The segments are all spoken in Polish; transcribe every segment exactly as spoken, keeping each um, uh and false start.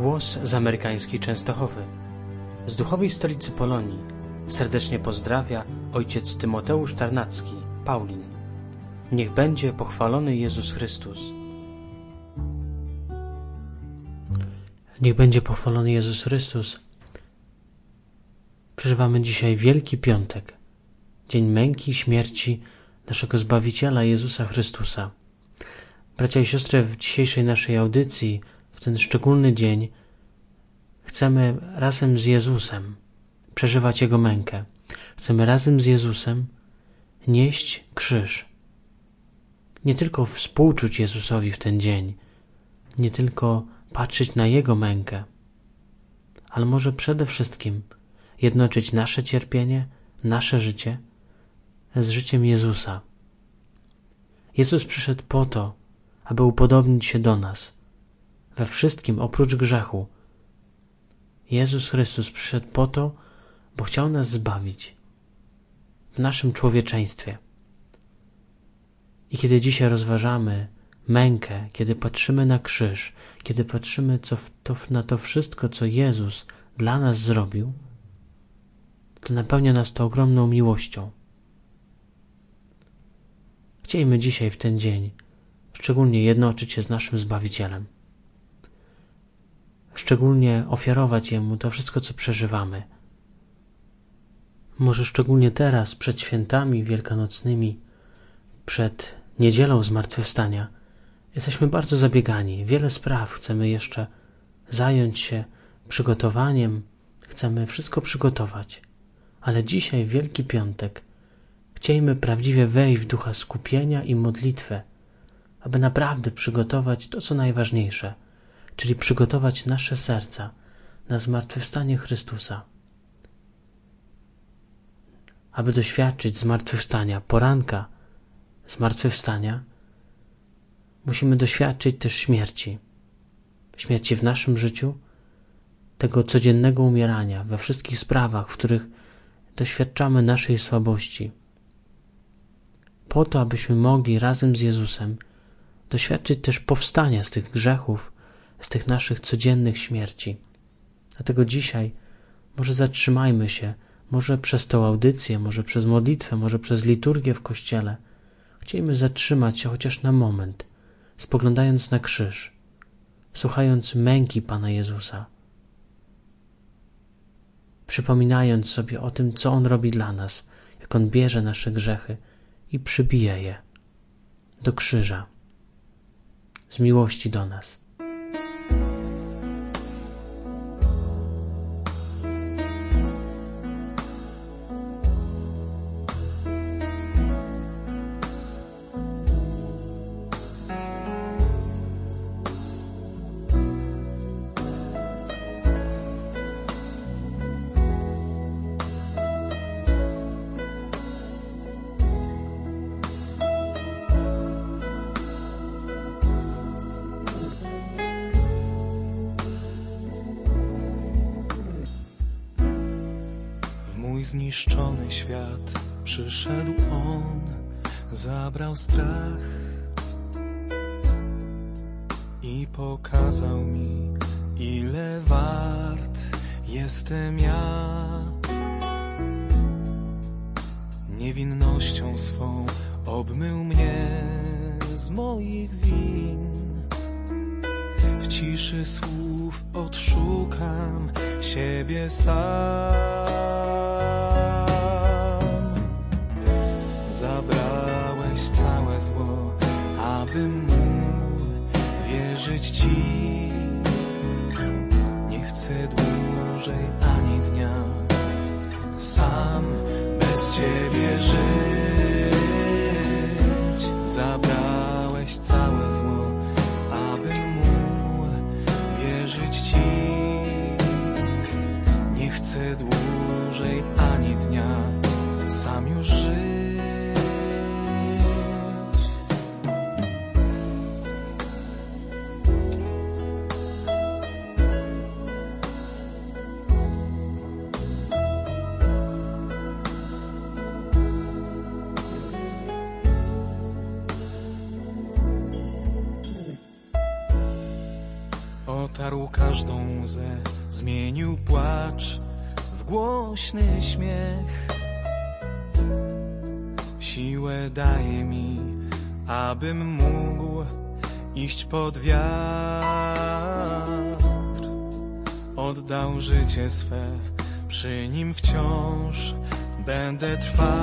Głos z amerykańskiej Częstochowy. Z duchowej stolicy Polonii serdecznie pozdrawia ojciec Tymoteusz Tarnacki, Paulin. Niech będzie pochwalony Jezus Chrystus. Niech będzie pochwalony Jezus Chrystus. Przeżywamy dzisiaj Wielki Piątek, dzień męki i śmierci naszego Zbawiciela Jezusa Chrystusa. Bracia i siostry, w dzisiejszej naszej audycji, w ten szczególny dzień, chcemy razem z Jezusem przeżywać Jego mękę. Chcemy razem z Jezusem nieść krzyż. Nie tylko współczuć Jezusowi w ten dzień, nie tylko patrzeć na Jego mękę, ale może przede wszystkim jednoczyć nasze cierpienie, nasze życie z życiem Jezusa. Jezus przyszedł po to, aby upodobnić się do nas we wszystkim oprócz grzechu. Jezus Chrystus przyszedł po to, bo chciał nas zbawić w naszym człowieczeństwie. I kiedy dzisiaj rozważamy mękę, kiedy patrzymy na krzyż, kiedy patrzymy co w to, na to wszystko, co Jezus dla nas zrobił, to napełnia nas to ogromną miłością. Chciejmy dzisiaj w ten dzień szczególnie jednoczyć się z naszym Zbawicielem. Szczególnie ofiarować Jemu to wszystko, co przeżywamy. Może szczególnie teraz, przed świętami wielkanocnymi, przed niedzielą Zmartwychwstania, jesteśmy bardzo zabiegani. Wiele spraw chcemy jeszcze zająć się przygotowaniem, chcemy wszystko przygotować. Ale dzisiaj, Wielki Piątek, chciejmy prawdziwie wejść w ducha skupienia i modlitwę, aby naprawdę przygotować to, co najważniejsze, czyli przygotować nasze serca na zmartwychwstanie Chrystusa. Aby doświadczyć zmartwychwstania, poranka zmartwychwstania, musimy doświadczyć też śmierci. Śmierci w naszym życiu, tego codziennego umierania we wszystkich sprawach, w których doświadczamy naszej słabości. Po to, abyśmy mogli razem z Jezusem doświadczyć też powstania z tych grzechów, z tych naszych codziennych śmierci. Dlatego dzisiaj może zatrzymajmy się, może przez tą audycję, może przez modlitwę, może przez liturgię w kościele. Chcielibyśmy zatrzymać się chociaż na moment, spoglądając na krzyż, słuchając męki Pana Jezusa, przypominając sobie o tym, co On robi dla nas, jak On bierze nasze grzechy i przybija je do krzyża z miłości do nas. Zniszczony świat, przyszedł On, zabrał strach i pokazał mi, ile wart jestem ja. Niewinnością swą obmył mnie z moich win. W ciszy słów odszukam siebie sam. Zabrałeś całe zło, abym mógł wierzyć Ci. Nie chcę dłużej ani dnia sam bez Ciebie żyć. Zabrałeś całe zło, abym mógł wierzyć Ci. Nie chcę dłużej ani dnia sam już żyć. Otarł każdą łzę, zmienił płacz w głośny śmiech. Siłę daje mi, abym mógł iść pod wiatr. Oddał życie swe, przy nim wciąż będę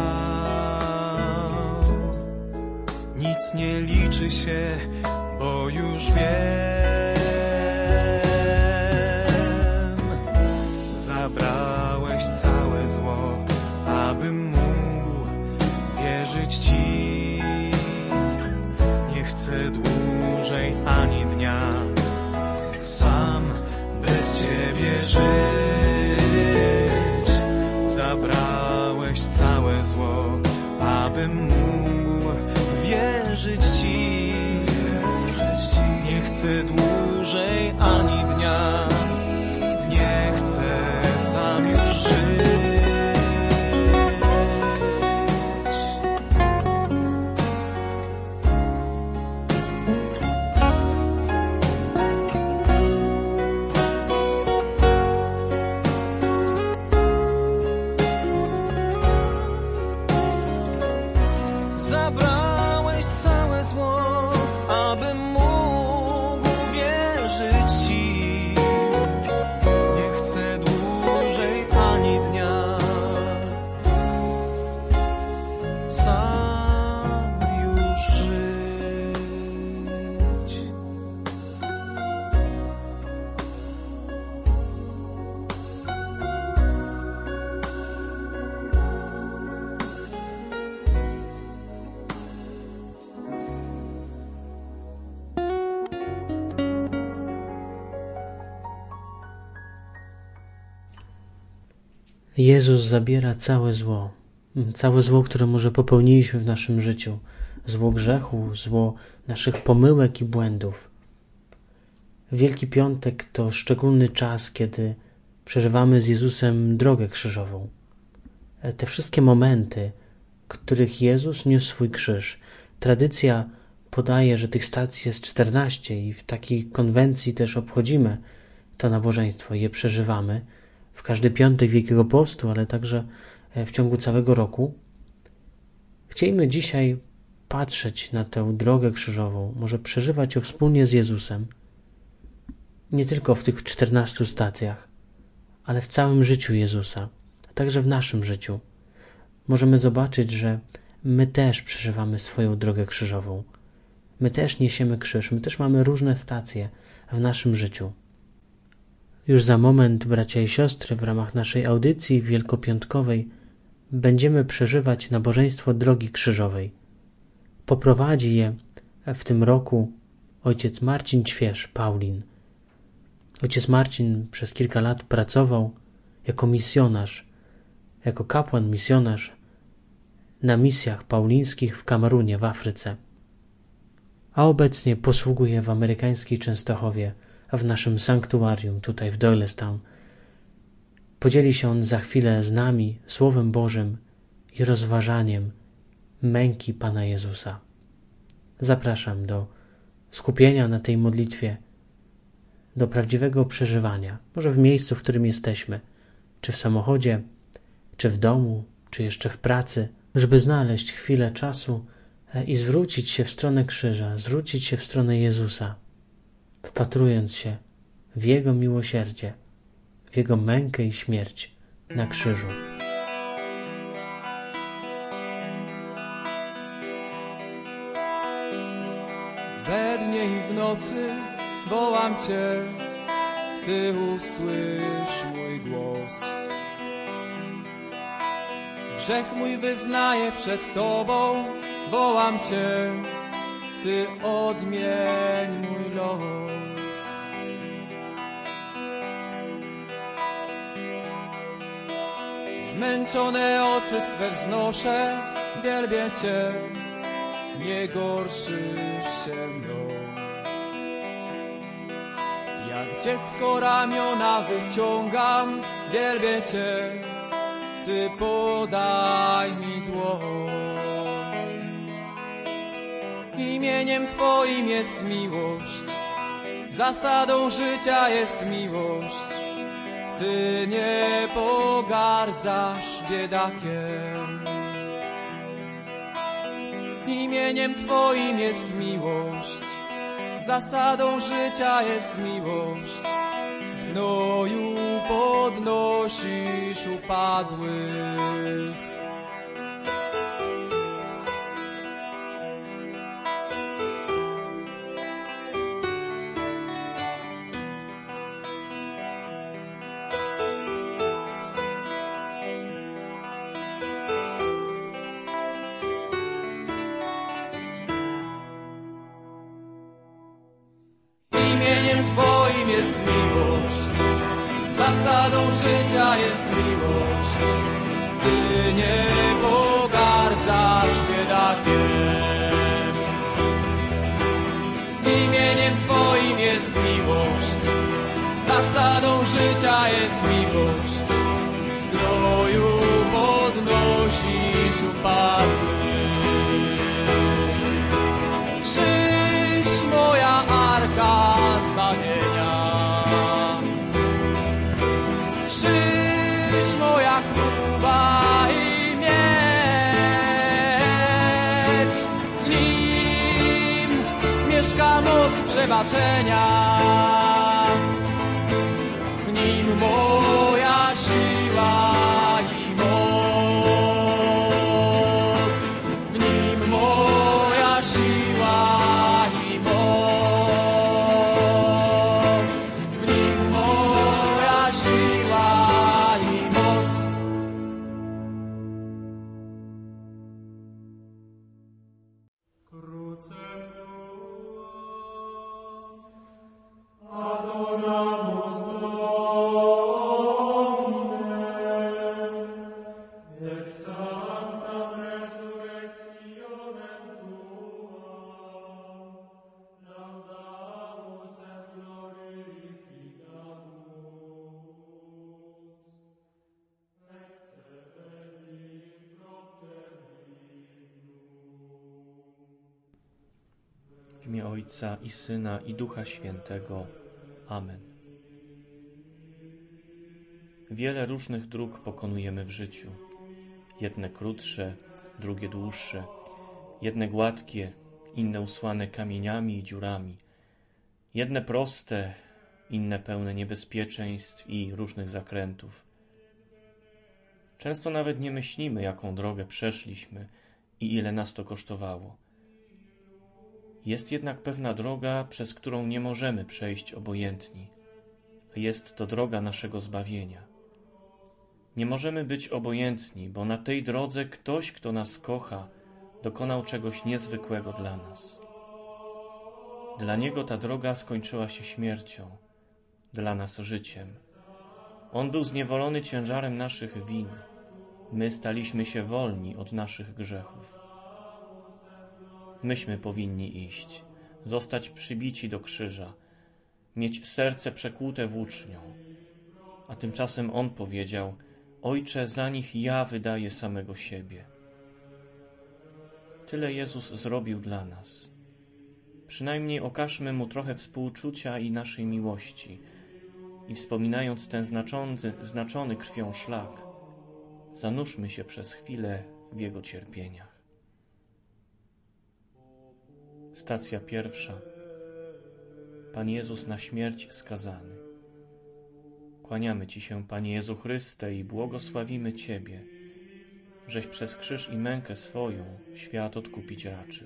trwał. Nic nie liczy się, bo już wiem. Zabrałeś całe zło, abym mógł wierzyć Ci. Nie chcę dłużej ani dnia sam bez Ciebie żyć. Zabrałeś całe zło, abym mógł wierzyć Ci. Nie chcę dłużej ani dnia, nie chcę sam już żyć. Zabrałeś całe zło, abym mógł wierzyć Ci. Nie chcę dłużej ani dnia sam już żyć. Jezus zabiera całe zło, całe zło, które może popełniliśmy w naszym życiu, zło grzechu, zło naszych pomyłek i błędów. Wielki Piątek to szczególny czas, kiedy przeżywamy z Jezusem drogę krzyżową. Te wszystkie momenty, w których Jezus niósł swój krzyż. Tradycja podaje, że tych stacji jest czternaście i w takiej konwencji też obchodzimy to nabożeństwo, je przeżywamy w każdy piątek Wielkiego Postu, ale także w ciągu całego roku. Chcielibyśmy dzisiaj patrzeć na tę drogę krzyżową, może przeżywać ją wspólnie z Jezusem, nie tylko w tych czternastu stacjach, ale w całym życiu Jezusa, a także w naszym życiu. Możemy zobaczyć, że my też przeżywamy swoją drogę krzyżową. My też niesiemy krzyż, my też mamy różne stacje w naszym życiu. Już za moment, bracia i siostry, w ramach naszej audycji wielkopiątkowej będziemy przeżywać nabożeństwo drogi krzyżowej. Poprowadzi je w tym roku ojciec Marcin Ćwierz, Paulin. Ojciec Marcin przez kilka lat pracował jako misjonarz, jako kapłan misjonarz na misjach paulińskich w Kamerunie, w Afryce. A obecnie posługuje w amerykańskiej Częstochowie, w naszym sanktuarium tutaj w Doylestown. Podzieli się on za chwilę z nami Słowem Bożym i rozważaniem męki Pana Jezusa. Zapraszam do skupienia na tej modlitwie, do prawdziwego przeżywania, może w miejscu, w którym jesteśmy, czy w samochodzie, czy w domu, czy jeszcze w pracy, żeby znaleźć chwilę czasu i zwrócić się w stronę krzyża, zwrócić się w stronę Jezusa, wpatrując się w Jego miłosierdzie, w Jego mękę i śmierć na krzyżu. We dnie i w nocy wołam Cię, Ty usłysz mój głos. Grzech mój wyznaję przed Tobą, wołam Cię, Ty odmień mój los. Zmęczone oczy swe wznoszę, wielbię Cię, nie gorszysz się mną. Jak dziecko ramiona wyciągam, wielbię Cię, Ty podaj mi dłoń. Imieniem Twoim jest miłość, Zasadą życia jest miłość. Ty nie pogardzasz biedakiem. Imieniem Twoim jest miłość. Zasadą życia jest miłość. Z gnoju podnosisz upadłych. Imieniem Twoim jest miłość. Zasadą życia jest miłość. Ty nie pogardzasz biedakiem. Imieniem Twoim jest miłość. Zasadą życia jest miłość. Z gnoju podnosisz upadłych. Krzyż moja arka zbawienia. Krzyż moja chluba i miecz. W nim mieszka moc przebaczenia. W nim moja siła i moc. W nim moja siła i moc. W nim moja siła i moc. Crucem Tua, adoramus Domine, et sanctam resurrectionem Tuam, laudamus et glorificamus, excelli propter W imię Ojca i Syna i Ducha Świętego. Amen. Wiele różnych dróg pokonujemy w życiu. Jedne krótsze, drugie dłuższe. Jedne gładkie, inne usłane kamieniami i dziurami. Jedne proste, inne pełne niebezpieczeństw i różnych zakrętów. Często nawet nie myślimy, jaką drogę przeszliśmy i ile nas to kosztowało. Jest jednak pewna droga, przez którą nie możemy przejść obojętni. Jest to droga naszego zbawienia. Nie możemy być obojętni, bo na tej drodze ktoś, kto nas kocha, dokonał czegoś niezwykłego dla nas. Dla Niego ta droga skończyła się śmiercią, dla nas życiem. On był zniewolony ciężarem naszych win. My staliśmy się wolni od naszych grzechów. Myśmy powinni iść, zostać przybici do krzyża, mieć serce przekłute włócznią. A tymczasem On powiedział: Ojcze, za nich ja wydaję samego siebie. Tyle Jezus zrobił dla nas. Przynajmniej okażmy Mu trochę współczucia i naszej miłości i wspominając ten znaczony, znaczony krwią szlak, zanurzmy się przez chwilę w Jego cierpieniach. Stacja pierwsza. Pan Jezus na śmierć skazany. Kłaniamy Ci się, Panie Jezu Chryste, i błogosławimy Ciebie, żeś przez krzyż i mękę swoją świat odkupić raczył.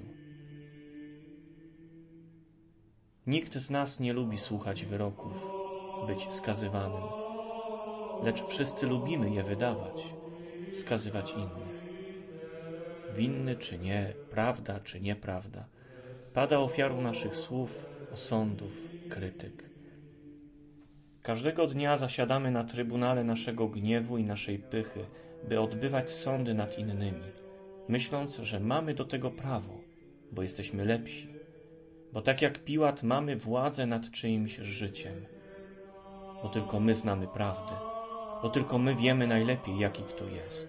Nikt z nas nie lubi słuchać wyroków, być skazywanym, lecz wszyscy lubimy je wydawać, skazywać innych. Winny czy nie, prawda czy nieprawda, pada ofiarą naszych słów, osądów, krytyk. Każdego dnia zasiadamy na trybunale naszego gniewu i naszej pychy, by odbywać sądy nad innymi, myśląc, że mamy do tego prawo, bo jesteśmy lepsi, bo tak jak Piłat mamy władzę nad czyimś życiem, bo tylko my znamy prawdę, bo tylko my wiemy najlepiej, jaki kto jest.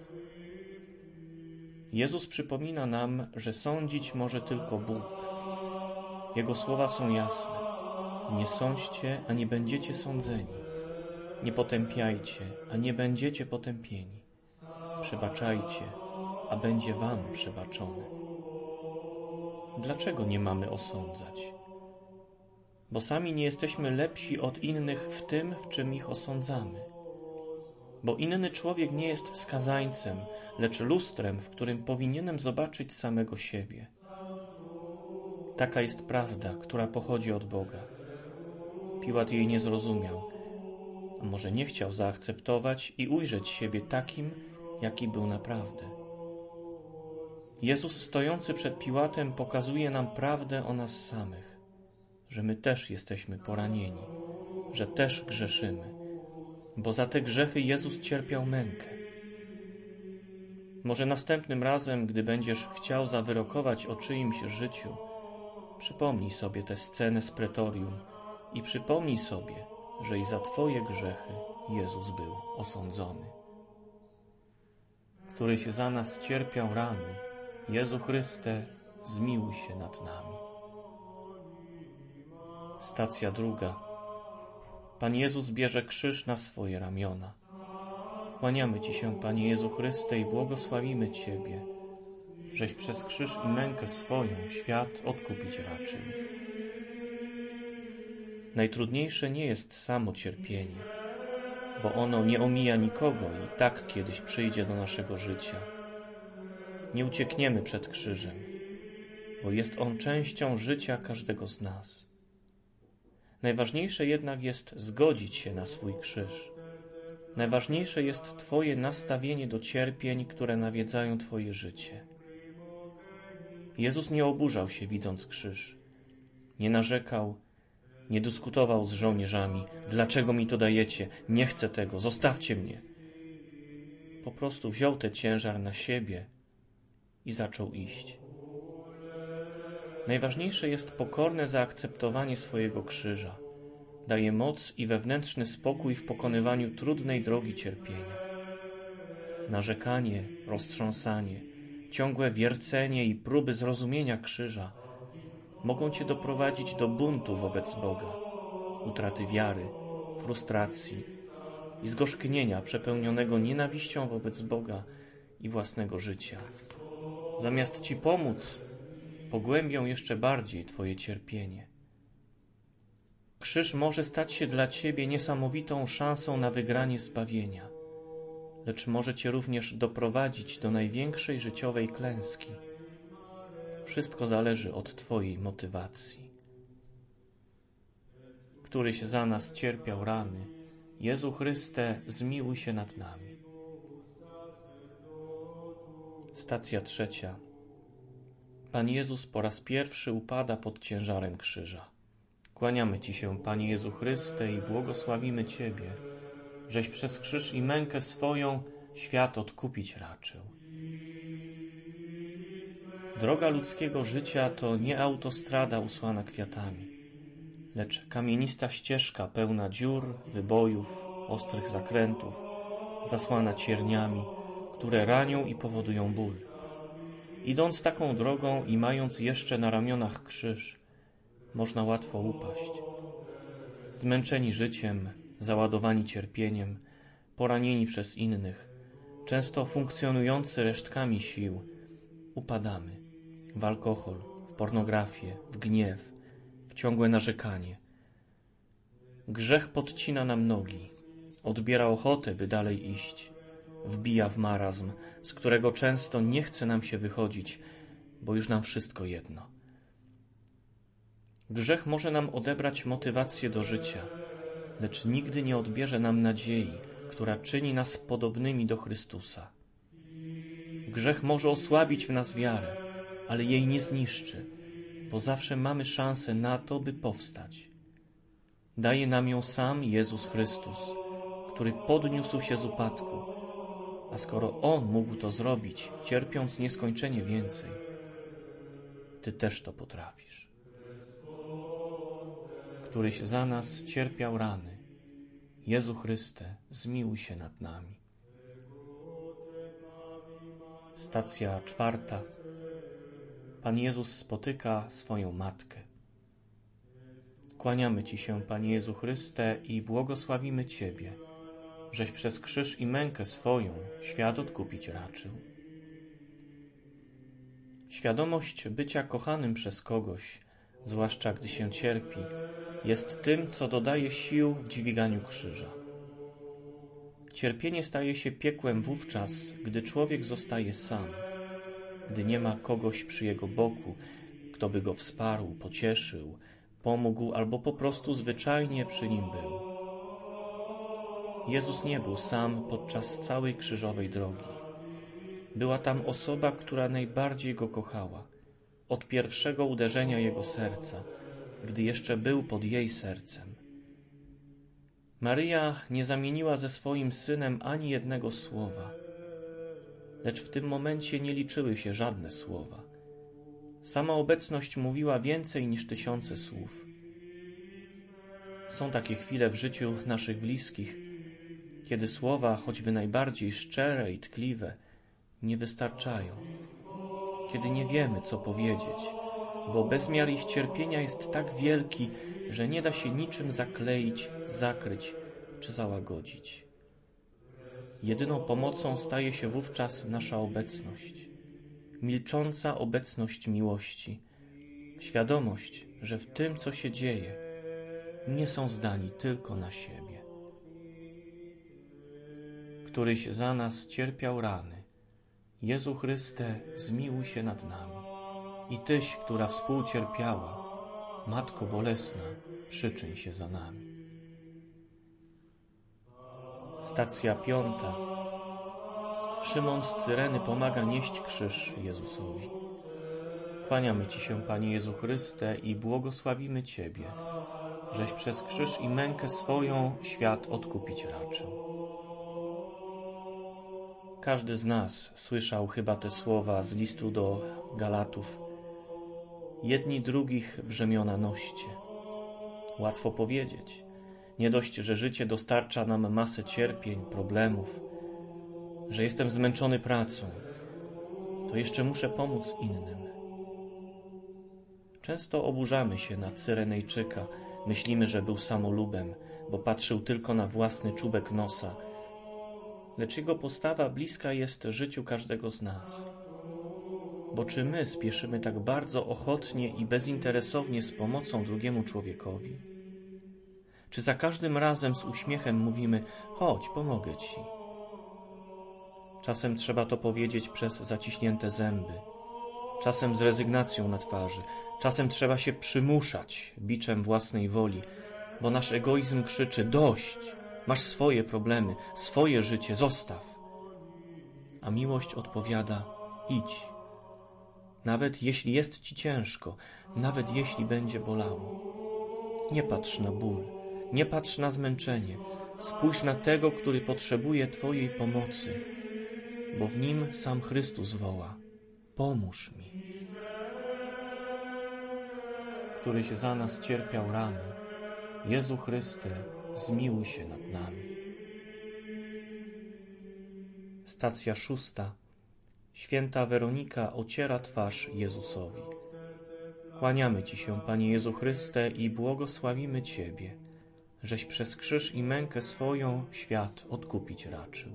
Jezus przypomina nam, że sądzić może tylko Bóg. Jego słowa są jasne. Nie sądźcie, a nie będziecie sądzeni. Nie potępiajcie, a nie będziecie potępieni. Przebaczajcie, a będzie wam przebaczone. Dlaczego nie mamy osądzać? Bo sami nie jesteśmy lepsi od innych w tym, w czym ich osądzamy. Bo inny człowiek nie jest skazańcem, lecz lustrem, w którym powinienem zobaczyć samego siebie. Taka jest prawda, która pochodzi od Boga. Piłat jej nie zrozumiał, a może nie chciał zaakceptować i ujrzeć siebie takim, jaki był naprawdę. Jezus stojący przed Piłatem pokazuje nam prawdę o nas samych, że my też jesteśmy poranieni, że też grzeszymy, bo za te grzechy Jezus cierpiał mękę. Może następnym razem, gdy będziesz chciał zawyrokować o czyimś życiu, przypomnij sobie tę scenę z pretorium i przypomnij sobie, że i za Twoje grzechy Jezus był osądzony. Któryś za nas cierpiał rany, Jezu Chryste, zmiłuj się nad nami. Stacja druga. Pan Jezus bierze krzyż na swoje ramiona. Kłaniamy Ci się, Panie Jezu Chryste, i błogosławimy Ciebie, żeś przez krzyż i mękę swoją świat odkupić raczył. Najtrudniejsze nie jest samo cierpienie, bo ono nie omija nikogo i tak kiedyś przyjdzie do naszego życia. Nie uciekniemy przed krzyżem, bo jest on częścią życia każdego z nas. Najważniejsze jednak jest zgodzić się na swój krzyż. Najważniejsze jest Twoje nastawienie do cierpień, które nawiedzają Twoje życie. Jezus nie oburzał się, widząc krzyż. Nie narzekał, nie dyskutował z żołnierzami. Dlaczego mi to dajecie? Nie chcę tego, zostawcie mnie. Po prostu wziął ten ciężar na siebie i zaczął iść. Najważniejsze jest pokorne zaakceptowanie swojego krzyża. Daje moc i wewnętrzny spokój w pokonywaniu trudnej drogi cierpienia. Narzekanie, roztrząsanie, ciągłe wiercenie i próby zrozumienia krzyża mogą Cię doprowadzić do buntu wobec Boga, utraty wiary, frustracji i zgorzknienia przepełnionego nienawiścią wobec Boga i własnego życia. Zamiast Ci pomóc, pogłębią jeszcze bardziej Twoje cierpienie. Krzyż może stać się dla Ciebie niesamowitą szansą na wygranie zbawienia, lecz może Cię również doprowadzić do największej życiowej klęski. Wszystko zależy od Twojej motywacji. Któryś za nas cierpiał rany, Jezu Chryste, zmiłuj się nad nami. Stacja trzecia. Pan Jezus po raz pierwszy upada pod ciężarem krzyża. Kłaniamy Ci się, Panie Jezu Chryste, i błogosławimy Ciebie, żeś przez krzyż i mękę swoją świat odkupić raczył. Droga ludzkiego życia to nie autostrada usłana kwiatami, lecz kamienista ścieżka pełna dziur, wybojów, ostrych zakrętów, zasłana cierniami, które ranią i powodują ból. Idąc taką drogą i mając jeszcze na ramionach krzyż, można łatwo upaść. Zmęczeni życiem, załadowani cierpieniem, poranieni przez innych, często funkcjonujący resztkami sił, upadamy w alkohol, w pornografię, w gniew, w ciągłe narzekanie. Grzech podcina nam nogi, odbiera ochotę, by dalej iść, wbija w marazm, z którego często nie chce nam się wychodzić, bo już nam wszystko jedno. Grzech może nam odebrać motywację do życia, lecz nigdy nie odbierze nam nadziei, która czyni nas podobnymi do Chrystusa. Grzech może osłabić w nas wiarę, ale jej nie zniszczy, bo zawsze mamy szansę na to, by powstać. Daje nam ją sam Jezus Chrystus, który podniósł się z upadku, a skoro On mógł to zrobić, cierpiąc nieskończenie więcej, Ty też to potrafisz. Któryś za nas cierpiał rany, Jezu Chryste, zmiłuj się nad nami. Stacja czwarta. Pan Jezus spotyka swoją matkę. Kłaniamy Ci się, Panie Jezu Chryste, i błogosławimy Ciebie, żeś przez krzyż i mękę swoją świat odkupić raczył. Świadomość bycia kochanym przez kogoś, zwłaszcza gdy się cierpi, jest tym, co dodaje sił w dźwiganiu krzyża. Cierpienie staje się piekłem wówczas, gdy człowiek zostaje sam, gdy nie ma kogoś przy jego boku, kto by go wsparł, pocieszył, pomógł albo po prostu zwyczajnie przy nim był. Jezus nie był sam podczas całej krzyżowej drogi. Była tam osoba, która najbardziej Go kochała, od pierwszego uderzenia Jego serca, gdy jeszcze był pod jej sercem. Maryja nie zamieniła ze swoim Synem ani jednego słowa, lecz w tym momencie nie liczyły się żadne słowa. Sama obecność mówiła więcej niż tysiące słów. Są takie chwile w życiu naszych bliskich, kiedy słowa, choćby najbardziej szczere i tkliwe, nie wystarczają, kiedy nie wiemy, co powiedzieć, bo bezmiar ich cierpienia jest tak wielki, że nie da się niczym zakleić, zakryć czy załagodzić. Jedyną pomocą staje się wówczas nasza obecność, milcząca obecność miłości, świadomość, że w tym, co się dzieje, nie są zdani tylko na siebie. Któryś za nas cierpiał rany, Jezu Chryste, zmiłuj się nad nami. I Tyś, która współcierpiała, Matko bolesna, przyczyń się za nami. Stacja piąta. Szymon z Cyreny pomaga nieść krzyż Jezusowi. Kłaniamy Ci się, Panie Jezu Chryste, i błogosławimy Ciebie, żeś przez krzyż i mękę swoją świat odkupić raczył. Każdy z nas słyszał chyba te słowa z listu do Galatów. Jedni drugich brzemiona noście. Łatwo powiedzieć. Nie dość, że życie dostarcza nam masę cierpień, problemów, że jestem zmęczony pracą, to jeszcze muszę pomóc innym. Często oburzamy się na Cyrenejczyka. Myślimy, że był samolubem, bo patrzył tylko na własny czubek nosa. Lecz jego postawa bliska jest życiu każdego z nas. Bo czy my spieszymy tak bardzo ochotnie i bezinteresownie z pomocą drugiemu człowiekowi? Czy za każdym razem z uśmiechem mówimy: chodź, pomogę Ci? Czasem trzeba to powiedzieć przez zaciśnięte zęby, czasem z rezygnacją na twarzy, czasem trzeba się przymuszać biczem własnej woli, bo nasz egoizm krzyczy: dość, masz swoje problemy, swoje życie, zostaw. A miłość odpowiada: idź. Nawet jeśli jest Ci ciężko, nawet jeśli będzie bolało. Nie patrz na ból, nie patrz na zmęczenie. Spójrz na tego, który potrzebuje Twojej pomocy, bo w Nim sam Chrystus woła: pomóż mi. Któryś za nas cierpiał rany, Jezu Chryste, zmiłuj się nad nami. Stacja szósta. Święta Weronika ociera twarz Jezusowi. Kłaniamy Ci się, Panie Jezu Chryste, i błogosławimy Ciebie, żeś przez krzyż i mękę swoją świat odkupić raczył.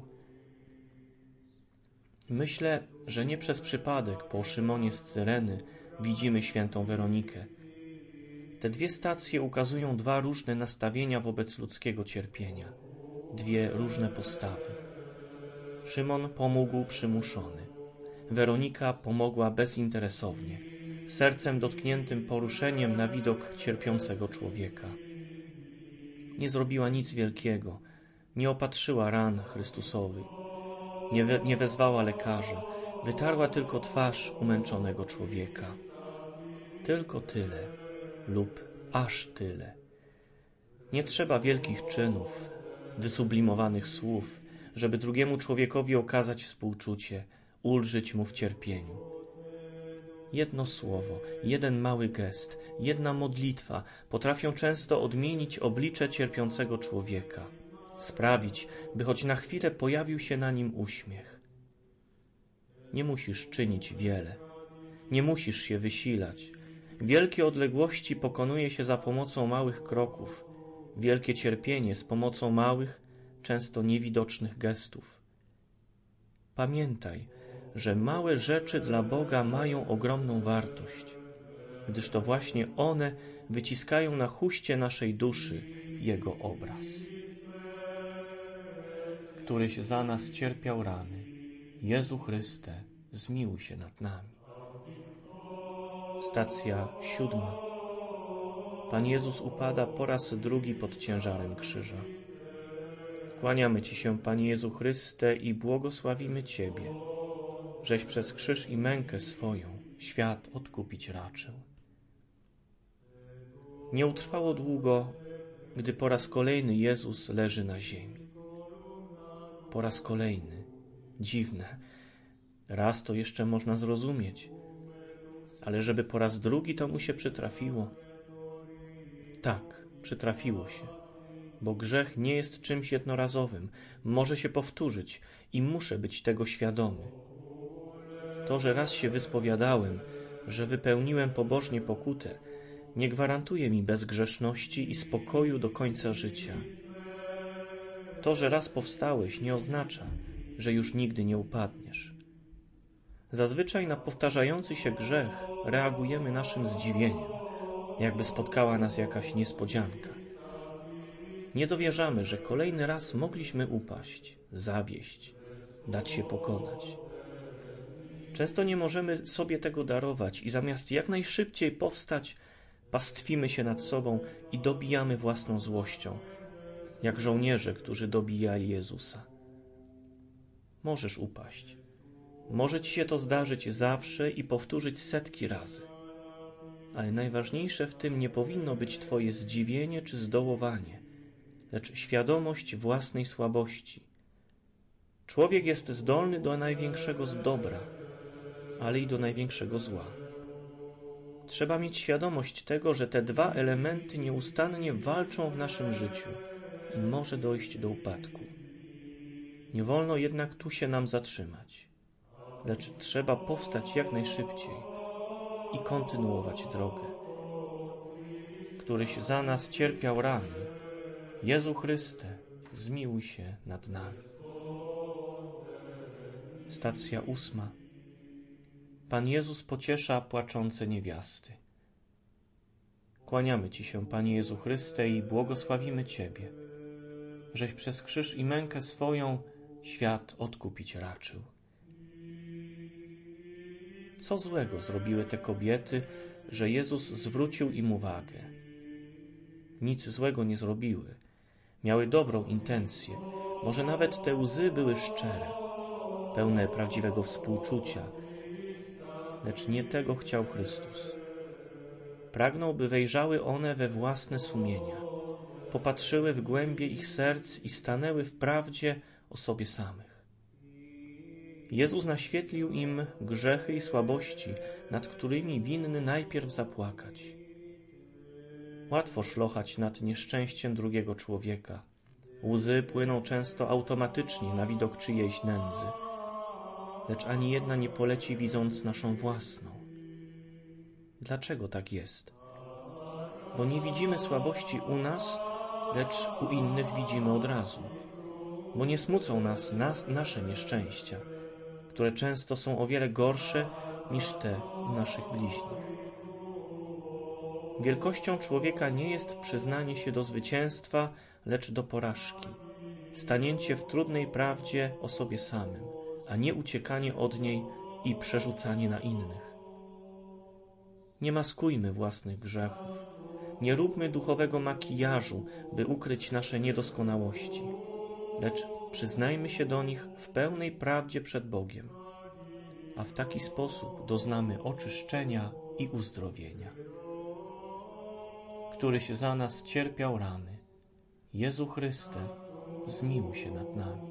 Myślę, że nie przez przypadek po Szymonie z Cyreny widzimy świętą Weronikę. Te dwie stacje ukazują dwa różne nastawienia wobec ludzkiego cierpienia, dwie różne postawy. Szymon pomógł przymuszony. Weronika pomogła bezinteresownie, sercem dotkniętym poruszeniem na widok cierpiącego człowieka. Nie zrobiła nic wielkiego, nie opatrzyła ran Chrystusowych, nie, we, nie wezwała lekarza, wytarła tylko twarz umęczonego człowieka. Tylko tyle lub aż tyle. Nie trzeba wielkich czynów, wysublimowanych słów, żeby drugiemu człowiekowi okazać współczucie, ulżyć mu w cierpieniu. Jedno słowo, jeden mały gest, jedna modlitwa potrafią często odmienić oblicze cierpiącego człowieka, sprawić, by choć na chwilę pojawił się na nim uśmiech. Nie musisz czynić wiele, nie musisz się wysilać. Wielkie odległości pokonuje się za pomocą małych kroków, wielkie cierpienie z pomocą małych, często niewidocznych gestów. Pamiętaj, że małe rzeczy dla Boga mają ogromną wartość, gdyż to właśnie one wyciskają na huście naszej duszy Jego obraz. Któryś za nas cierpiał rany, Jezu Chryste, zmiłuj się nad nami. Stacja siódma. Pan Jezus upada po raz drugi pod ciężarem krzyża. Kłaniamy Ci się, Panie Jezu Chryste, i błogosławimy Ciebie, żeś przez krzyż i mękę swoją świat odkupić raczył. Nie utrwało długo, gdy po raz kolejny Jezus leży na ziemi. Po raz kolejny. Dziwne. Raz to jeszcze można zrozumieć, ale żeby po raz drugi to mu się przytrafiło. Tak, przytrafiło się, bo grzech nie jest czymś jednorazowym, może się powtórzyć i muszę być tego świadomy. To, że raz się wyspowiadałem, że wypełniłem pobożnie pokutę, nie gwarantuje mi bezgrzeszności i spokoju do końca życia. To, że raz powstałeś, nie oznacza, że już nigdy nie upadniesz. Zazwyczaj na powtarzający się grzech reagujemy naszym zdziwieniem, jakby spotkała nas jakaś niespodzianka. Nie dowierzamy, że kolejny raz mogliśmy upaść, zawieść, dać się pokonać. Często nie możemy sobie tego darować i zamiast jak najszybciej powstać, pastwimy się nad sobą i dobijamy własną złością, jak żołnierze, którzy dobijali Jezusa. Możesz upaść. Może ci się to zdarzyć zawsze i powtórzyć setki razy. Ale najważniejsze w tym nie powinno być twoje zdziwienie czy zdołowanie, lecz świadomość własnej słabości. Człowiek jest zdolny do największego z dobra, ale i do największego zła. Trzeba mieć świadomość tego, że te dwa elementy nieustannie walczą w naszym życiu i może dojść do upadku. Nie wolno jednak tu się nam zatrzymać, lecz trzeba powstać jak najszybciej i kontynuować drogę. Któryś za nas cierpiał rany, Jezu Chryste, zmiłuj się nad nami. Stacja ósma. Pan Jezus pociesza płaczące niewiasty. Kłaniamy Ci się, Panie Jezu Chryste, i błogosławimy Ciebie, żeś przez krzyż i mękę swoją świat odkupić raczył. Co złego zrobiły te kobiety, że Jezus zwrócił im uwagę? Nic złego nie zrobiły. Miały dobrą intencję. Może nawet te łzy były szczere, pełne prawdziwego współczucia. Lecz nie tego chciał Chrystus. Pragnął, by wejrzały one we własne sumienia, popatrzyły w głębie ich serc i stanęły w prawdzie o sobie samych. Jezus naświetlił im grzechy i słabości, nad którymi winny najpierw zapłakać. Łatwo szlochać nad nieszczęściem drugiego człowieka. Łzy płyną często automatycznie na widok czyjejś nędzy, lecz ani jedna nie poleci, widząc naszą własną. Dlaczego tak jest? Bo nie widzimy słabości u nas, lecz u innych widzimy od razu. Bo nie smucą nas, nas nasze nieszczęścia, które często są o wiele gorsze niż te u naszych bliźnich. Wielkością człowieka nie jest przyznanie się do zwycięstwa, lecz do porażki, stanięcie w trudnej prawdzie o sobie samym, a nie uciekanie od niej i przerzucanie na innych. Nie maskujmy własnych grzechów, nie róbmy duchowego makijażu, by ukryć nasze niedoskonałości, lecz przyznajmy się do nich w pełnej prawdzie przed Bogiem, a w taki sposób doznamy oczyszczenia i uzdrowienia. Któryś za nas cierpiał rany, Jezu Chryste, zmiłuj się nad nami.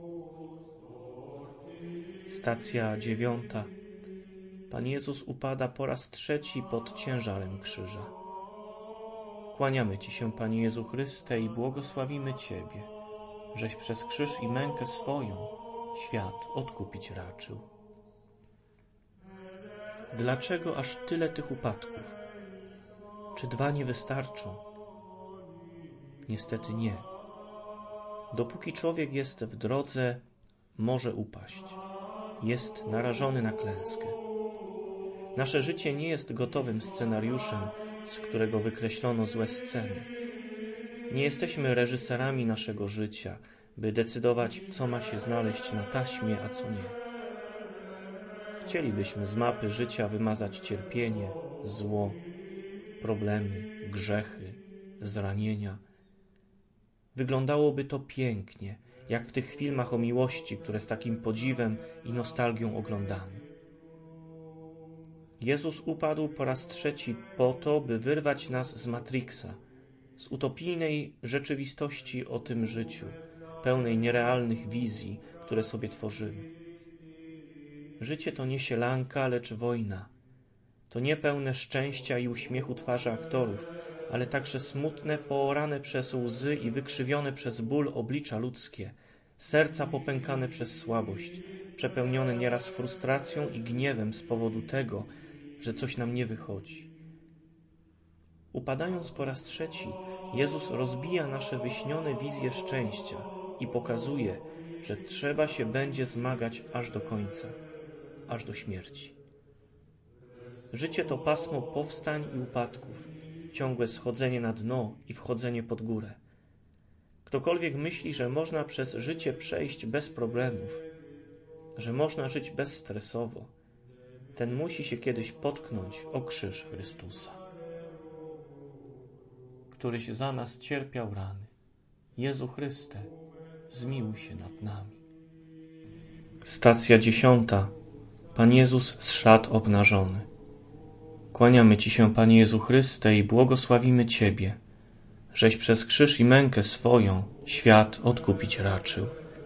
Stacja dziewiąta. Pan Jezus upada po raz trzeci pod ciężarem krzyża. Kłaniamy Ci się, Panie Jezu Chryste, i błogosławimy Ciebie, żeś przez krzyż i mękę swoją świat odkupić raczył. Dlaczego aż tyle tych upadków? Czy dwa nie wystarczą? Niestety nie. Dopóki człowiek jest w drodze, może upaść. Jest narażony na klęskę. Nasze życie nie jest gotowym scenariuszem, z którego wykreślono złe sceny. Nie jesteśmy reżyserami naszego życia, by decydować, co ma się znaleźć na taśmie, a co nie. Chcielibyśmy z mapy życia wymazać cierpienie, zło, problemy, grzechy, zranienia. Wyglądałoby to pięknie, jak w tych filmach o miłości, które z takim podziwem i nostalgią oglądamy. Jezus upadł po raz trzeci po to, by wyrwać nas z Matrixa, z utopijnej rzeczywistości o tym życiu, pełnej nierealnych wizji, które sobie tworzymy. Życie to nie sielanka, lecz wojna. To nie pełne szczęścia i uśmiechu twarzy aktorów, ale także smutne, poorane przez łzy i wykrzywione przez ból oblicza ludzkie, serca popękane przez słabość, przepełnione nieraz frustracją i gniewem z powodu tego, że coś nam nie wychodzi. Upadając po raz trzeci, Jezus rozbija nasze wyśnione wizje szczęścia i pokazuje, że trzeba się będzie zmagać aż do końca, aż do śmierci. Życie to pasmo powstań i upadków, ciągłe schodzenie na dno i wchodzenie pod górę. Ktokolwiek myśli, że można przez życie przejść bez problemów, że można żyć bezstresowo, ten musi się kiedyś potknąć o krzyż Chrystusa, któryś za nas cierpiał rany. Jezu Chryste, zmiłuj się nad nami. Stacja dziesiąta. Pan Jezus z szat obnażony. Kłaniamy Ci się, Panie Jezu Chryste, i błogosławimy Ciebie, żeś przez krzyż i mękę swoją świat odkupić raczył.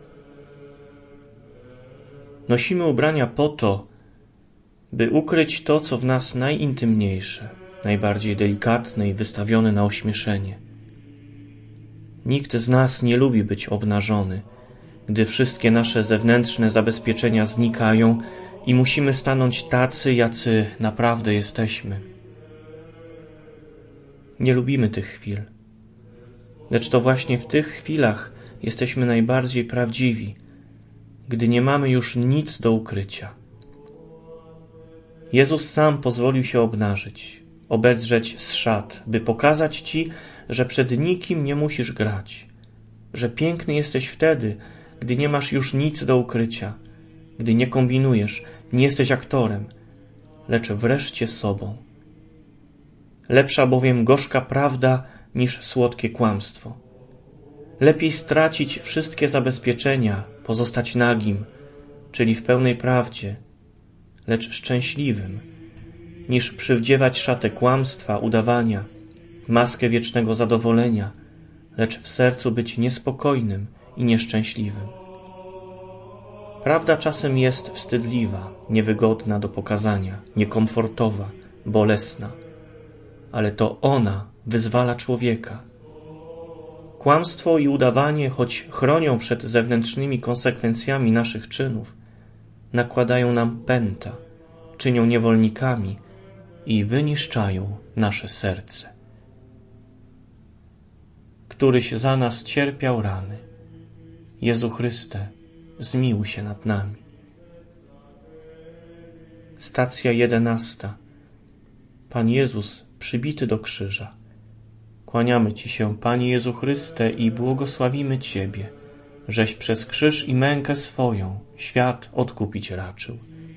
Nosimy ubrania po to, by ukryć to, co w nas najintymniejsze, najbardziej delikatne i wystawione na ośmieszenie. Nikt z nas nie lubi być obnażony, gdy wszystkie nasze zewnętrzne zabezpieczenia znikają i musimy stanąć tacy, jacy naprawdę jesteśmy. Nie lubimy tych chwil, lecz to właśnie w tych chwilach jesteśmy najbardziej prawdziwi, gdy nie mamy już nic do ukrycia. Jezus sam pozwolił się obnażyć, obedrzeć z szat, by pokazać Ci, że przed nikim nie musisz grać, że piękny jesteś wtedy, gdy nie masz już nic do ukrycia, gdy nie kombinujesz, nie jesteś aktorem, lecz wreszcie sobą. Lepsza bowiem gorzka prawda niż słodkie kłamstwo. Lepiej stracić wszystkie zabezpieczenia, pozostać nagim, czyli w pełnej prawdzie, lecz szczęśliwym, niż przywdziewać szatę kłamstwa, udawania, maskę wiecznego zadowolenia, lecz w sercu być niespokojnym i nieszczęśliwym. Prawda czasem jest wstydliwa, niewygodna do pokazania, niekomfortowa, bolesna, ale to ona wyzwala człowieka. Kłamstwo i udawanie, choć chronią przed zewnętrznymi konsekwencjami naszych czynów, nakładają nam pęta, czynią niewolnikami i wyniszczają nasze serce. Któryś za nas cierpiał rany. Jezu Chryste, zmiłuj się nad nami. Stacja jedenasta. Pan Jezus przybity do krzyża. Kłaniamy Ci się, Panie Jezu Chryste, i błogosławimy Ciebie, żeś przez krzyż i mękę swoją świat odkupić raczył.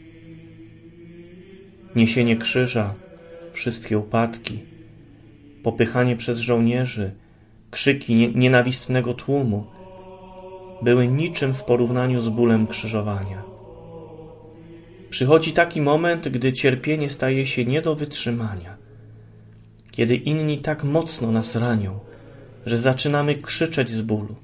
Niesienie krzyża, wszystkie upadki, popychanie przez żołnierzy, krzyki nienawistnego tłumu były niczym w porównaniu z bólem krzyżowania. Przychodzi taki moment, gdy cierpienie staje się nie do wytrzymania, kiedy inni tak mocno nas ranią, że zaczynamy krzyczeć z bólu.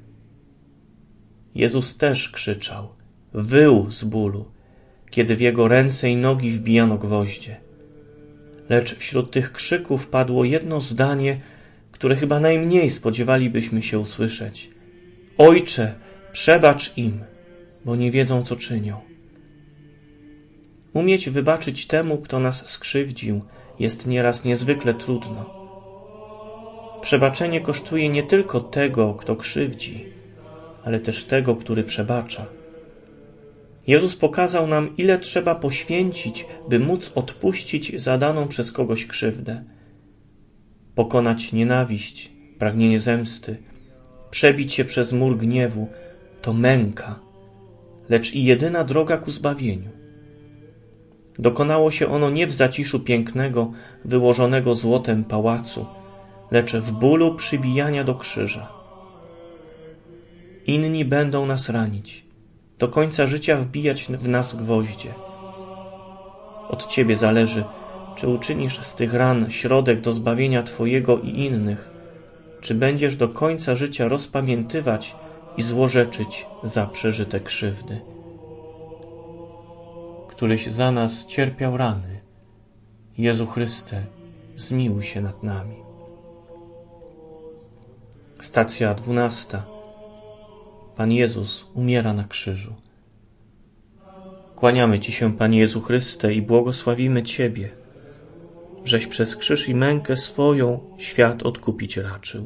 Jezus też krzyczał, wył z bólu, kiedy w Jego ręce i nogi wbijano gwoździe. Lecz wśród tych krzyków padło jedno zdanie, które chyba najmniej spodziewalibyśmy się usłyszeć. Ojcze, przebacz im, bo nie wiedzą, co czynią. Umieć wybaczyć temu, kto nas skrzywdził jest nieraz niezwykle trudno. Przebaczenie kosztuje nie tylko tego, kto krzywdzi, ale też tego, który przebacza. Jezus pokazał nam, ile trzeba poświęcić, by móc odpuścić zadaną przez kogoś krzywdę. Pokonać nienawiść, pragnienie zemsty, przebić się przez mur gniewu, to męka, lecz i jedyna droga ku zbawieniu. Dokonało się ono nie w zaciszu pięknego, wyłożonego złotem pałacu, lecz w bólu przybijania do krzyża. Inni będą nas ranić, do końca życia wbijać w nas gwoździe. Od Ciebie zależy, czy uczynisz z tych ran środek do zbawienia Twojego i innych, czy będziesz do końca życia rozpamiętywać i złorzeczyć za przeżyte krzywdy. Któryś za nas cierpiał rany, Jezu Chryste, zmiłuj się nad nami. Stacja dwunasta. Pan Jezus umiera na krzyżu. Kłaniamy Ci się, Panie Jezu Chryste, i błogosławimy Ciebie, żeś przez krzyż i mękę swoją świat odkupić raczył.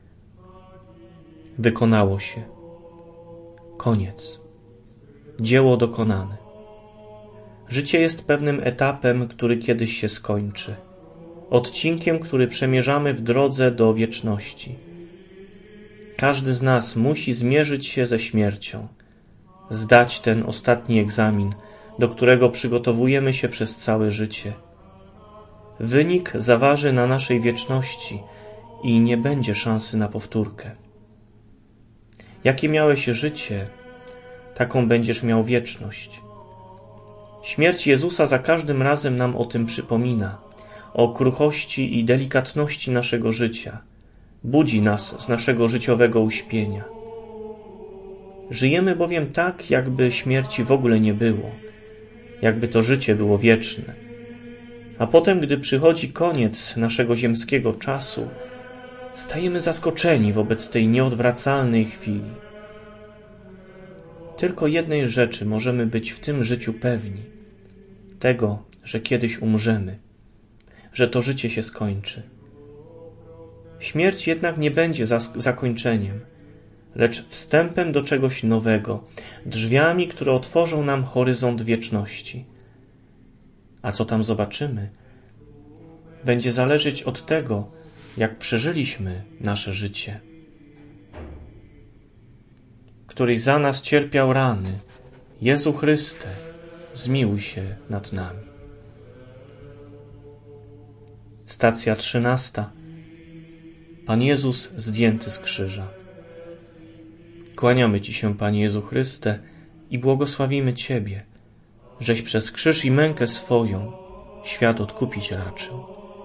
Wykonało się. Koniec. Dzieło dokonane. Życie jest pewnym etapem, który kiedyś się skończy. Odcinkiem, który przemierzamy w drodze do wieczności. Każdy z nas musi zmierzyć się ze śmiercią, zdać ten ostatni egzamin, do którego przygotowujemy się przez całe życie. Wynik zaważy na naszej wieczności i nie będzie szansy na powtórkę. Jakie miałeś życie, taką będziesz miał wieczność. Śmierć Jezusa za każdym razem nam o tym przypomina, o kruchości i delikatności naszego życia. Budzi nas z naszego życiowego uśpienia. Żyjemy bowiem tak, jakby śmierci w ogóle nie było, jakby to życie było wieczne. A potem, gdy przychodzi koniec naszego ziemskiego czasu, stajemy zaskoczeni wobec tej nieodwracalnej chwili. Tylko jednej rzeczy możemy być w tym życiu pewni. Tego, że kiedyś umrzemy, że to życie się skończy. Śmierć jednak nie będzie zakończeniem, lecz wstępem do czegoś nowego, drzwiami, które otworzą nam horyzont wieczności. A co tam zobaczymy, będzie zależeć od tego, jak przeżyliśmy nasze życie. Któryś za nas cierpiał rany, Jezu Chryste, zmiłuj się nad nami. Stacja trzynasta. Pan Jezus zdjęty z krzyża. Kłaniamy Ci się, Panie Jezu Chryste, i błogosławimy Ciebie, żeś przez krzyż i mękę swoją świat odkupić raczył.